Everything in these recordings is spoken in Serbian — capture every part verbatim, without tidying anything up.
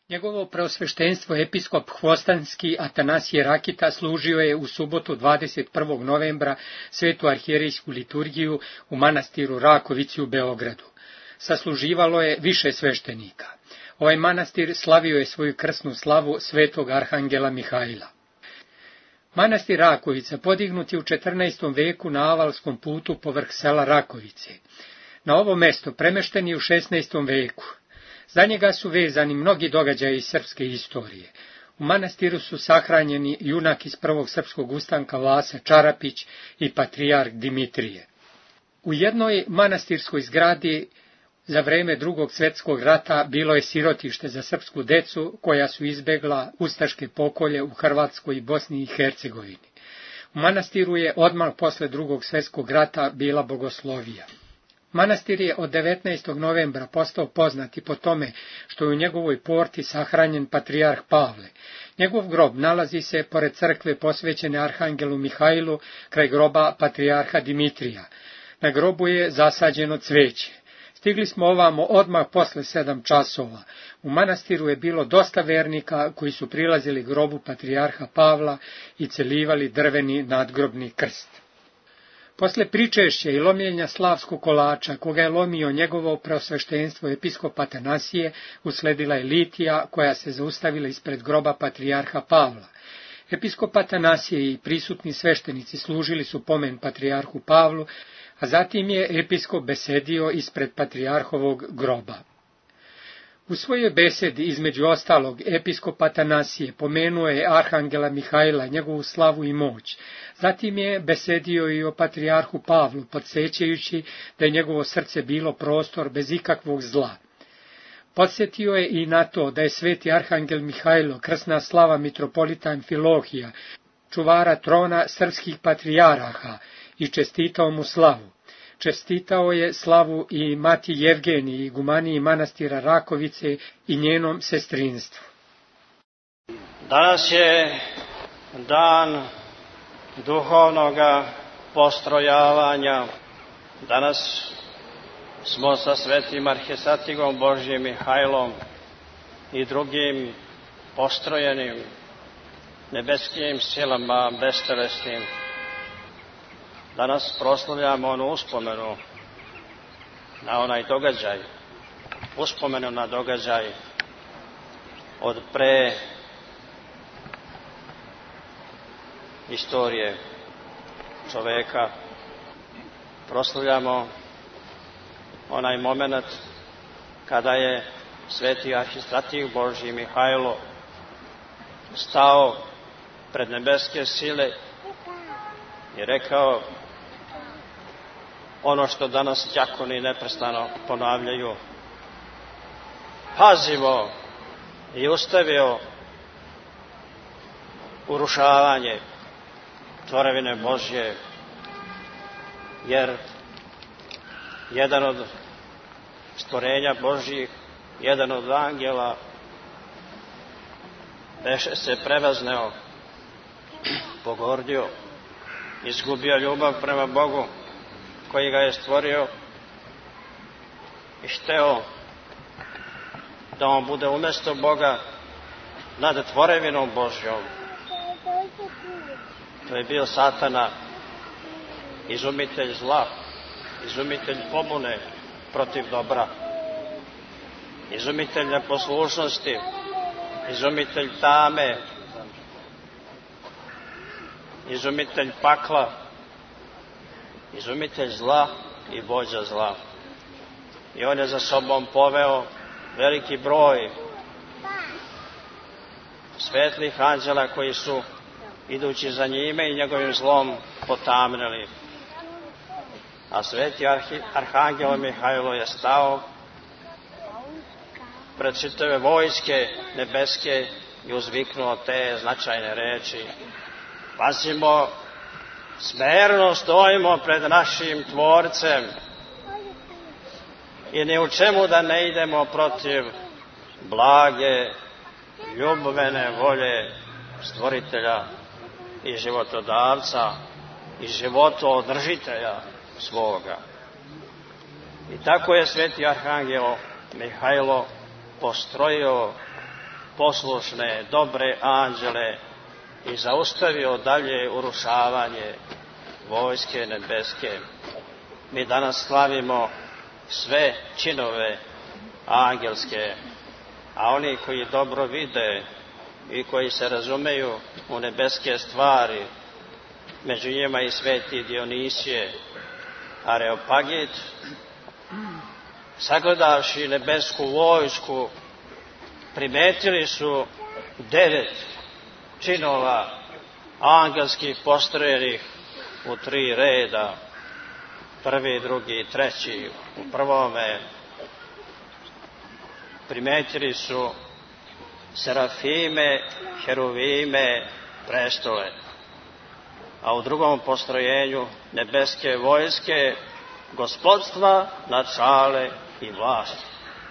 Njegovo preosveštenstvo episkop Hvostanski Atanasije Rakita služio je u subotu dvadeset prvog novembra svetu arhijerejsku liturgiju u manastiru Rakovici u Beogradu. Sasluživalo je više sveštenika. Ovaj manastir slavio je svoju krsnu slavu svetog arhangela Mihajla. Manastir Rakovica podignut je u četrnaestom veku na avalskom putu povrh sela Rakovice. Na ovo mesto premešten je u šesnaestom veku. Za njega su vezani mnogi događaji iz srpske istorije. U manastiru su sahranjeni junak iz prvog srpskog ustanka Vasa Čarapić i patrijarh Dimitrije. U jednoj manastirskoj zgradi za vreme Drugog svjetskog rata bilo je sirotište za srpsku decu koja su izbegla ustaške pokolje u Hrvatskoj i Bosni i Hercegovini. U manastiru je odmah posle Drugog svjetskog rata bila bogoslovija. Manastir je od devetnaestog novembra postao poznat i po tome što je u njegovoj porti sahranjen patrijarh Pavle. Njegov grob nalazi se pored crkve posvećene arhangelu Mihajlu kraj groba patrijarha Dimitrija. Na grobu je zasađeno cveće. Stigli smo ovamo odmah posle sedam časova. U manastiru je bilo dosta vernika koji su prilazili grobu patrijarha Pavla i celivali drveni nadgrobni krst. Posle pričešća i lomljenja slavskog kolača, koga je lomio njegovo preosveštenstvo episkop Atanasije, usledila je litija koja se zaustavila ispred groba patrijarha Pavla. Episkop Atanasije i prisutni sveštenici služili su pomen patrijarhu Pavlu, a zatim je episkop besedio ispred patrijarhovog groba. U svojoj besedi, između ostalog, episkop Atanasije pomenuo je arhangela Mihajla, njegovu slavu i moć. Zatim je besedio i o patrijarhu Pavlu, podsjećajući da je njegovo srce bilo prostor bez ikakvog zla. Podsjetio je i na to da je sveti arhangel Mihajlo, krsna slava mitropolita Amfilohija, čuvara trona srpskih patrijaraha, i čestitao mu slavu. Čestitao je slavu i mati Jevgeniji, igumaniji manastira Rakovice i njenom sestrinstvu. Danas je dan duhovnog postrojavanja. Danas smo sa svetim arhisatigom Božjim Mihajlom i drugim postrojenim nebeskim silama bestelesnim. Danas proslavljamo onu uspomenu na onaj događaj, uspomenu na događaj od pre istorije čoveka. Proslavljamo onaj moment kada je sveti arhistratig Božji Mihajlo stao pred nebeske sile i rekao ono što danas đakoni neprestano ponavljaju: pazimo, i ustavio urušavanje tvorevine Božje, jer jedan od stvorenja Božjih, jedan od angela beše se prevazneo, pogordio, izgubio ljubav prema Bogu koji ga je stvorio i hteo da on bude umjesto Boga nad tvorevinom Božjom. To je bio Satana, izumitelj zla, izumitelj pobune protiv dobra, izumitelj neposlušnosti, izumitelj tame, izumitelj pakla, izumitelj zla i vođa zla. I on je za sobom poveo veliki broj svetlih anđela koji su, idući za njime i njegovim zlom, potamnili. A sveti arhangel Mihajlo je stao pred čitave vojske nebeske i uzviknuo te značajne reči: pazimo, smerno stojimo pred našim Tvorcem i ni u čemu da ne idemo protiv blage, ljubavne volje Stvoritelja i životodavca i životoodržitelja svoga. I tako je sveti arhangel Mihajlo postrojio poslušne, dobre anđele i zaustavio dalje urušavanje vojske nebeske. Mi danas slavimo sve činove angelske, a oni koji dobro vide i koji se razumeju u nebeske stvari, među njima i sveti Dionisije, Areopagit, sagledavši nebesku vojsku, primetili su devet činova angelskih postrojenih u tri reda, prvi, drugi i treći. U prvome primetili su serafime, heruvime, prestole, a u drugom postrojenju nebeske vojske gospodstva, načale i vlasti.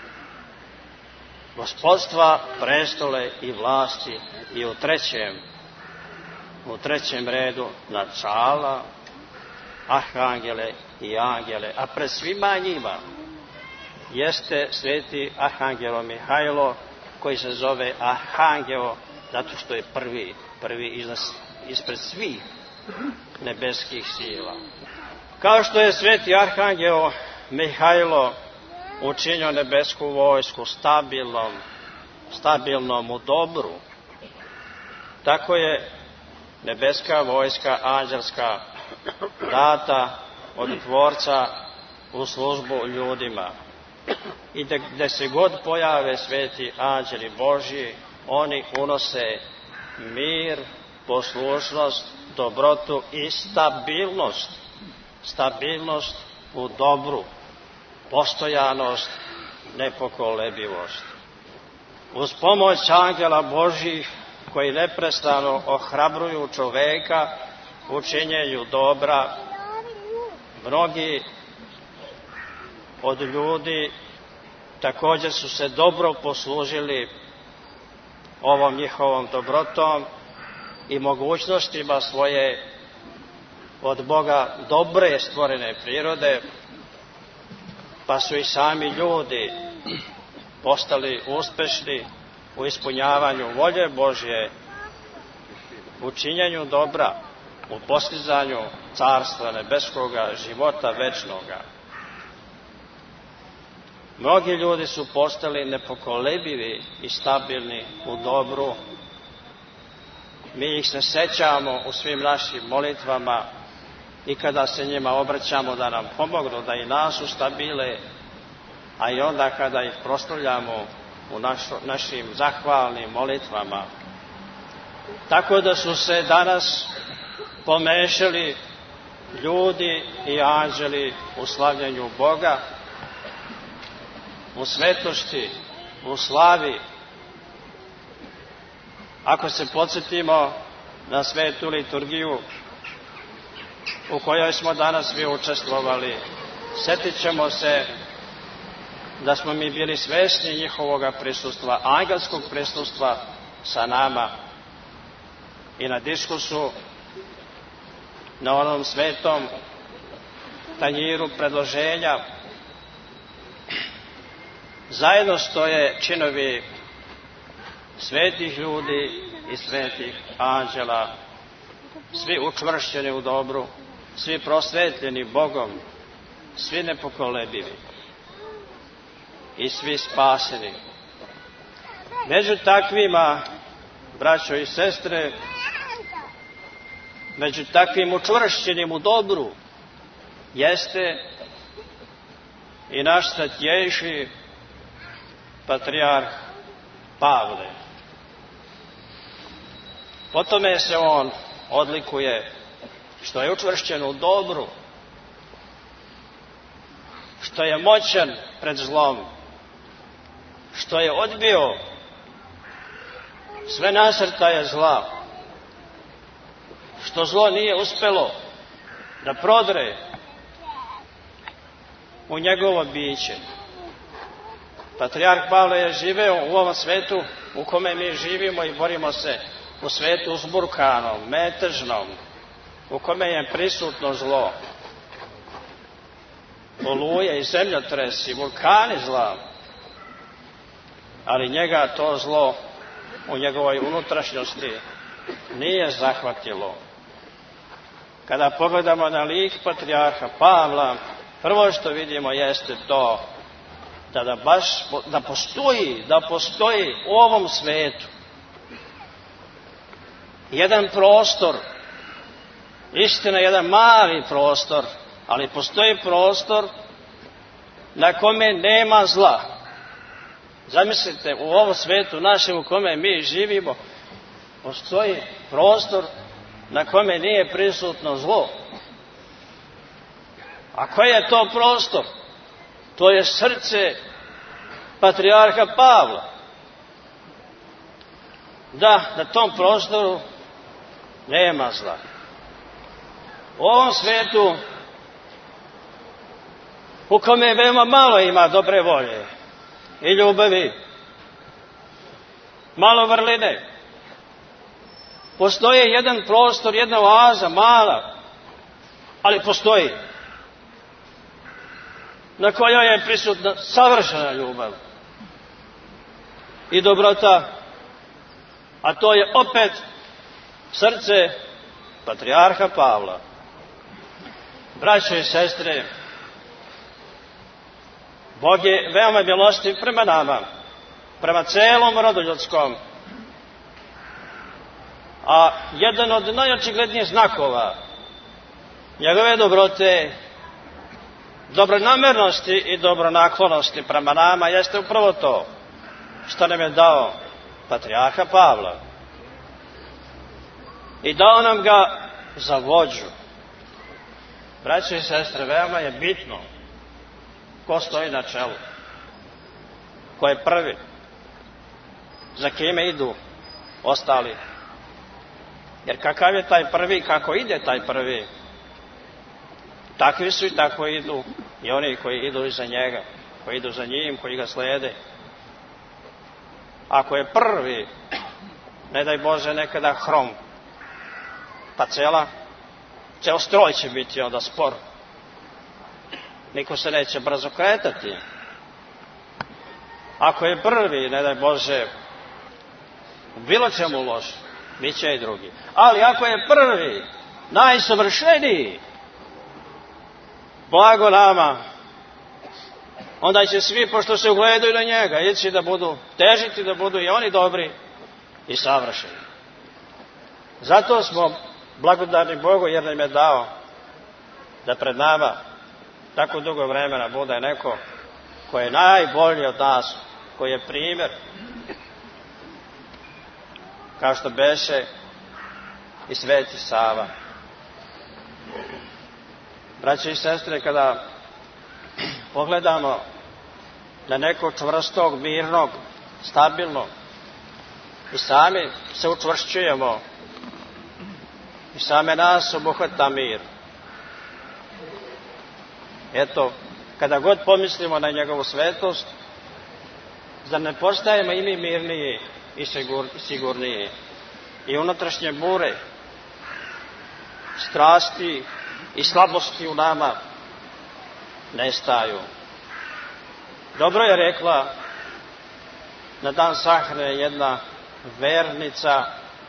Gospodstva, prestole i vlasti. I u trećem, u trećem redu načala, arhangele i angele. A pred svima njima jeste sveti arhangelo Mihajlo, koji se zove arhangeo zato što je prvi, prvi ispred svih nebeskih sila. Kao što je sveti arhangeo Mihajlo učinio nebesku vojsku stabilnom, stabilnom u dobru, tako je nebeska vojska anđelska data od Tvorca u službu ljudima. I gde se god pojave sveti anđeli Božji, oni unose mir, poslušnost, dobrotu i stabilnost. Stabilnost u dobru, postojanost, nepokolebivost. Uz pomoć angela Božjih koji neprestano ohrabruju čoveka u činjenju dobra, mnogi od ljudi također su se dobro poslužili ovom njihovom dobrotom i mogućnostima svoje od Boga dobre stvorene prirode, pa su i sami ljudi postali uspešni u ispunjavanju volje Božje, u činjenju dobra, u postizanju carstva nebeskoga, života večnoga. Mnogi ljudi su postali nepokolebivi i stabilni u dobru. Mi ih se sećamo u svim našim molitvama i kada se njima obraćamo da nam pomognu, da i nas ustabile, a i onda kada ih proslavljamo u našo, našim zahvalnim molitvama. Tako da su se danas pomešali ljudi i anđeli u slavljenju Boga, u svetosti, u slavi. Ako se podsjetimo na svetu liturgiju u kojoj smo danas svi učestvovali, sjetit ćemo se da smo mi bili svesni njihovoga prisustva, angelskog prisustva sa nama i na diskusu, na onom svetom tanjiru predloženja. Zajedno stoje činovi svetih ljudi i svetih anđela, svi učvršćeni u dobru, svi prosvetljeni Bogom, svi nepokolebivi i svi spaseni. Među takvima, braćo i sestre, među takvim učvršćenim u dobru jeste i naš svetjejši patrijarh Pavle. Po tome se on odlikuje što je učvršćen u dobru, što je moćan pred zlom, što je odbio sve nasrtaje zla, što zlo nije uspelo da prodre u njegovo biće. Patrijarh Pavle je živeo u ovom svetu u kome mi živimo i borimo se, u svetu uzburkanom, metežnom, u kome je prisutno zlo, oluje i zemljotres i vulkani zla, ali njega to zlo u njegovoj unutrašnjosti nije zahvatilo. Kada pogledamo na lik patrijarha Pavla, prvo što vidimo jeste to da, da baš da postoji, da postoji u ovom svetu jedan prostor, istina jedan mali prostor, ali postoji prostor na kome nema zla. Zamislite, u ovom svetu našem u kome mi živimo, postoji prostor na kome nije prisutno zlo. A koji je to prostor? To je srce patrijarha Pavla. Da, na tom prostoru nema zla. U ovom svetu u kome veoma malo ima dobre volje i ljubavi, malo vrline, postoji jedan prostor, jedna oaza, mala, ali postoji, na kojoj je prisutna savršena ljubav i dobrota, a to je opet srce patrijarha Pavla. Braćo i sestre, Bog je veoma milostiv prema nama, prema celom rodu ljudskom, a jedan od najočiglednijih znakova njegove dobrote, dobronamernosti i dobronaklonosti prema nama jeste upravo to što nam je dao patrijarha Pavla. I dao nam ga za vođu. Braćo i sestre, veoma je bitno ko stoji na čelu, ko je prvi, za kime idu ostali. Jer kakav je taj prvi, kako ide taj prvi, takvi su i tako idu i oni koji idu iza njega, koji idu za njim, koji ga slede. Ako je prvi, ne daj Bože nekada hrom, pa cela, ceo stroj će biti onda spor. Niko se neće brzo kretati. Ako je prvi, ne daj Bože, bilo čemu loš, bit će i drugi. Ali ako je prvi, najsavršeniji, blago nama, onda će svi, pošto se ugledaju na njega, ići da budu, težiti da budu i oni dobri i savršeni. Zato smo blagodarni Bogu jer nam je dao da pred nama tako dugo vremena bude neko koji je najbolji od nas, koji je primjer, kao što beše i Sveti Sava. Braće i sestre, kada pogledamo na nekog čvrstog, mirnog, stabilnog, i sami se učvršćujemo, i same nas obuhvata mir. Eto, kada god pomislimo na njegovu svetost, da ne postajemo i mi mirniji i sigur, sigurniji. I unutrašnje bure, strasti i slabosti u nama nestaju. Dobro je rekla na dan sahrane jedna vernica: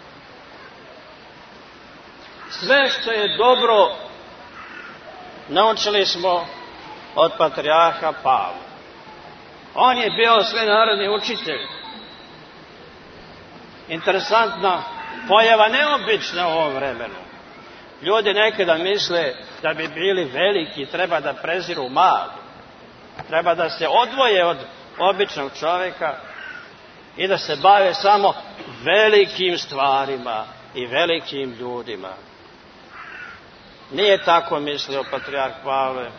sve što je dobro naučili smo od patrijarha Pavla. On je bio svenarodni učitelj. Interesantna pojava, neobična u ovom vremenu. Ljudi nekada misle da bi bili veliki, treba da preziru mali. Treba da se odvoje od običnog čovjeka i da se bave samo velikim stvarima i velikim ljudima. Nije tako mislio patrijarh Pavle.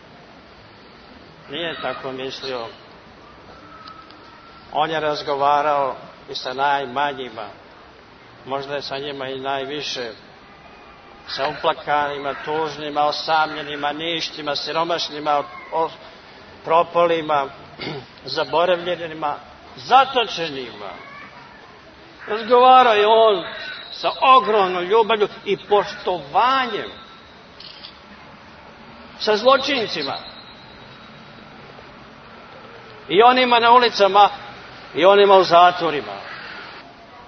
Nije tako mislio. On je razgovarao i sa najmanjima. Možda je sa njima i najviše. Sa uplakanima, tužnima, osamljenima, ništima, siromašnima, propolima, zaboravljenima, zatočenima. Razgovarao je on sa ogromnom ljubavlju i poštovanjem sa zločincima i onima na ulicama i onima u zatvorima.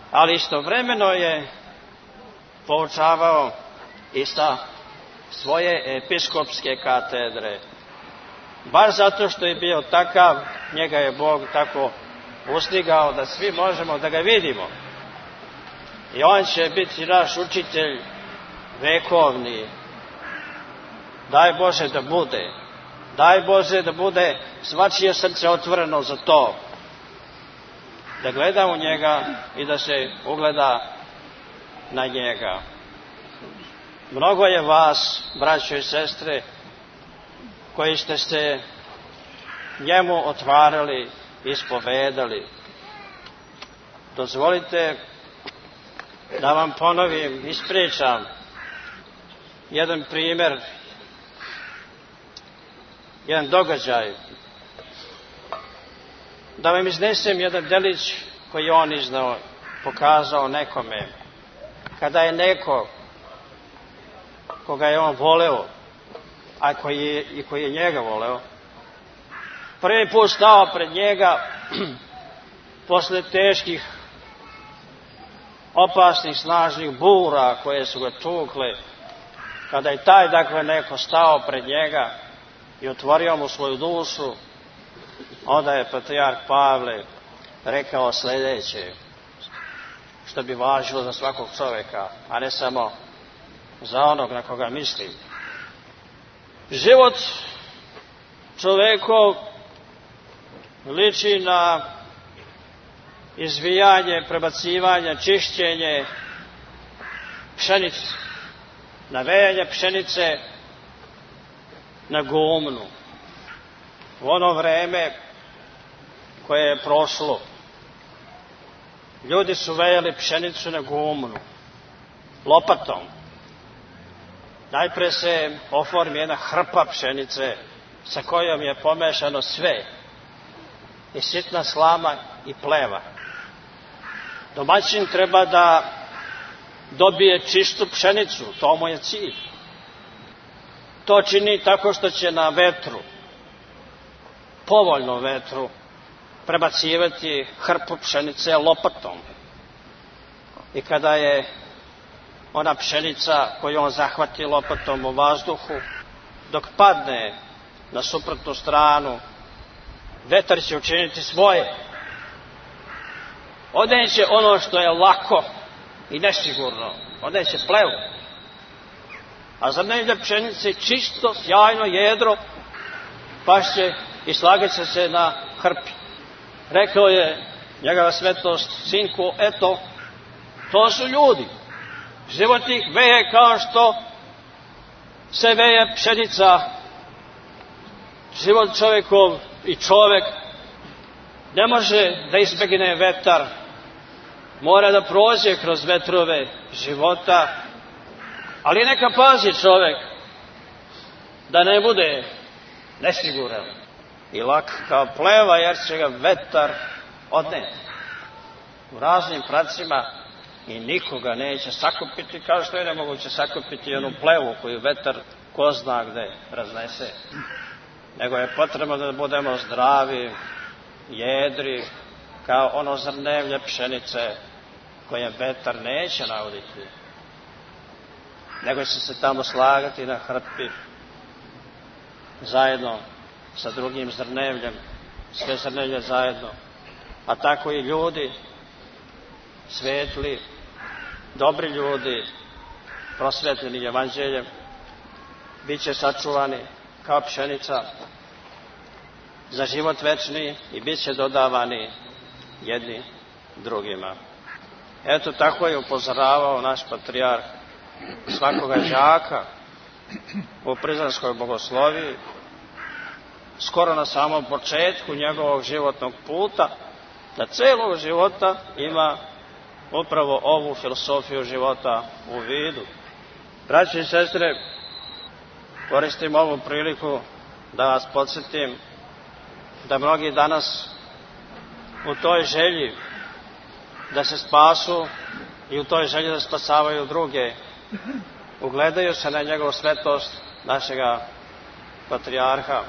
ali istovremeno je poučavao i sa svoje episkopske katedre. Baš zato što je bio takav, njega je Bog tako ustigao da svi možemo da ga vidimo. I on će biti naš učitelj vekovni. Daj Bože da bude. Daj Bože da bude svačije srce otvoreno za to. Da gleda u njega i da se ugleda na njega. Mnogo je vas, braćo i sestre, koji ste se njemu otvarali, ispovedali. Dozvolite da vam ponovim, ispričam jedan primjer, jedan događaj. Da vam iznesem jedan delić koji je on iznao, pokazao nekome. Kada je neko koga je on voleo, a koji je, i koji je njega voleo, prvi put stao pred njega posle teških, opasnih, snažnih bura koje su ga tukle, kada je taj, dakle, neko stao pred njega i otvorio mu svoju dušu, onda je patrijarh Pavle rekao sljedeće, što bi važilo za svakog čovjeka, a ne samo za onog na koga mislim. Život čovjekov liči na izvijanje, prebacivanje, čišćenje pšenice, na vejanje pšenice na gumnu. U ono vreme koje je prošlo, ljudi su vejali pšenicu na gumnu, lopatom. Najpre se oformi jedna hrpa pšenice sa kojom je pomešano sve, i sitna slama i pleva. Domaćin treba da dobije čistu pšenicu, to mu je cilj. To čini tako što će na vetru, povoljnom vetru, prebacivati hrpu pšenice lopatom. I kada je ona pšenica koju on zahvati lopatom u vazduhu, dok padne na suprotnu stranu, vetar će učiniti svoje. Odeće ono što je lako i nesigurno, odeće plevu. A zrnevlje pšenice čisto, sjajno, jedro, pašće i slagat će se na hrpi. Rekao je njegova svetost, sinku, eto, to su ljudi. Život ih veje kao što se veje pšenica. Život čovjekov i čovjek ne može da izbegne vetar. Mora da prođe kroz vetrove života. Ali neka pazi čovjek da ne bude nesiguran i lak kao pleva, jer će ga vetar odneti u raznim pravcima i nikoga neće sakupiti, kao što je nemoguće sakupiti onu plevu koju vetar ko zna gde raznese. Nego je potrebno da budemo zdravi, jedri, kao ono zrnevlje pšenice koje vetar neće nauditi, nego će se tamo slagati na hrpi zajedno sa drugim zrnevljem, sve zrnevlje zajedno. A tako i ljudi, svetli, dobri ljudi, prosvetljeni evanđeljem, bit će sačuvani kao pšenica za život večni i bit će dodavani jedni drugima. Eto, tako je upozoravao naš patrijarh svakoga đaka u Prizrenskoj bogosloviji, skoro na samom početku njegovog životnog puta, da celog života ima upravo ovu filosofiju života u vidu. Braći i sestre, koristim ovu priliku da vas podsjetim da mnogi danas u toj želji da se spasu i u toj želji da spasavaju druge, ugledaju se na njegovu svetost našega patrijarha.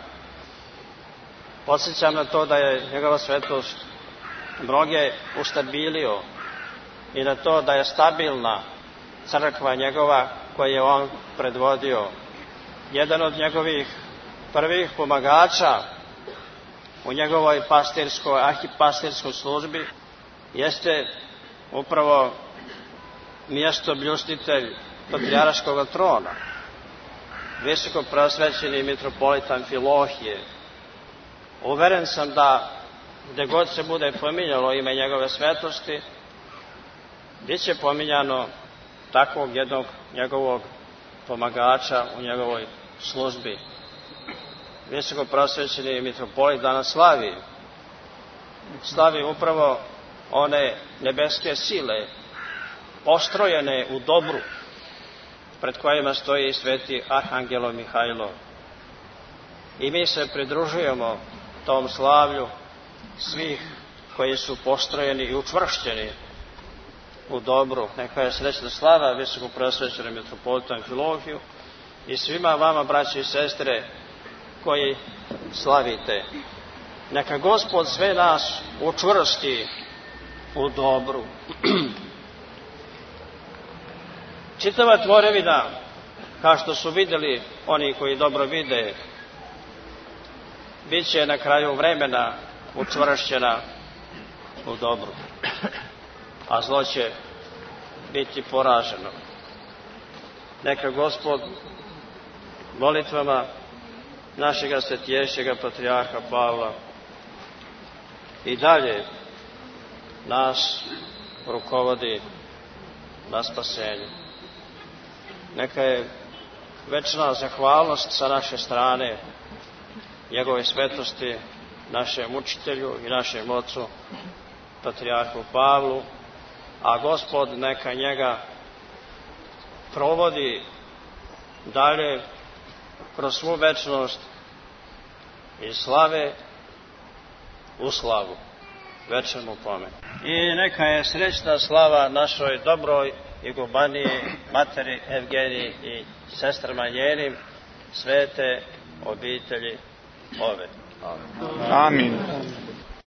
Podsjećam na to da je njegova svetost mnoge ustabilio i na to da je stabilna crkva njegova koju je on predvodio. Jedan od njegovih prvih pomagača u njegovoj pastirskoj, arhipastirskoj službi jeste upravo mjesto bljustitelj Patrijarškog trona, visoko preosvećeni mitropolita Amfilohije. Uveren sam da gde god se bude pominjalo ime njegove svetosti, bit će pominjano takvog jednog njegovog pomagača u njegovoj službi. Visoko preosvećeni mitropolit danas slavi, slavi upravo one nebeske sile postrojene u dobru, pred kojima stoji sveti Arhangelo Mihajlo. I mi se pridružujemo tom slavlju svih koji su postrojeni i učvršćeni u dobru. Neka je srećna slava visoko preosvećenom mitropolitu Amfilohiju i svima vama, braći i sestre, koji slavite. Neka Gospod sve nas učvrsti u dobru. Čitava tvorevina, kao što su vidjeli oni koji dobro vide, bit će na kraju vremena učvršćena u dobru, a zlo će biti poraženo. Neka Gospod molitvama našega svetiješćega patrijarha Pavla i dalje nas rukovodi na spasenju. Neka je večna zahvalnost sa naše strane njegove svetosti, našem učitelju i našem ocu, patrijarhu Pavlu, a Gospod neka njega provodi dalje kroz svu večnost i slave u slavu. Večer mu pomen. I neka je srećna slava našoj dobroj igumaniji, materi Evgeniji i sestrama njenim, svete obitelji ove. Amin.